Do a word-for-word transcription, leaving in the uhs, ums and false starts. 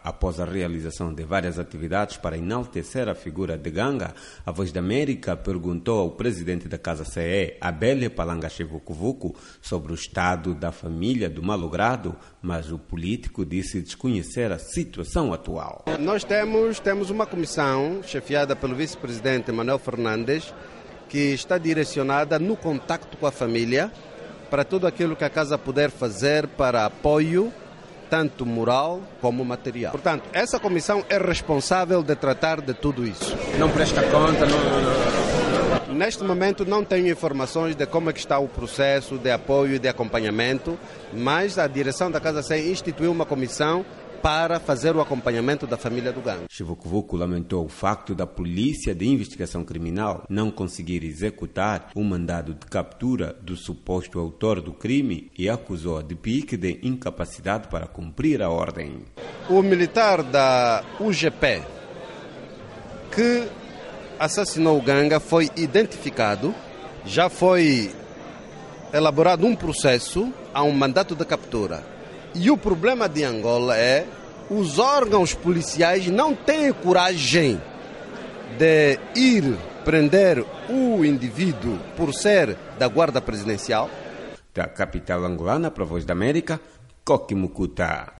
Após a realização de várias atividades para enaltecer a figura de Ganga, a Voz da América perguntou ao presidente da Casa C E, Abele Palanga Chivukuvuku, sobre o estado da família do malogrado, mas o político disse desconhecer a situação atual. Nós temos, temos uma comissão chefiada pelo vice-presidente Manuel Fernandes, que está direcionada no contacto com a família, para tudo aquilo que a Casa puder fazer para apoio, tanto moral como material. Portanto, essa comissão é responsável de tratar de tudo isso. Não presta conta? Não... Neste momento não tenho informações de como é que está o processo de apoio e de acompanhamento, mas a direção da Casa C E instituiu uma comissão para fazer o acompanhamento da família do Ganga. Chivukuvuku lamentou o facto da Polícia de Investigação Criminal não conseguir executar o mandado de captura do suposto autor do crime e acusou a D P I C de incapacidade para cumprir a ordem. O militar da U G P que assassinou o Ganga foi identificado, já foi elaborado um processo, há um mandato de captura. E o problema de Angola é os órgãos policiais não têm coragem de ir prender o indivíduo por ser da Guarda Presidencial. Da capital angolana para a Voz da América, Coque Mucuta.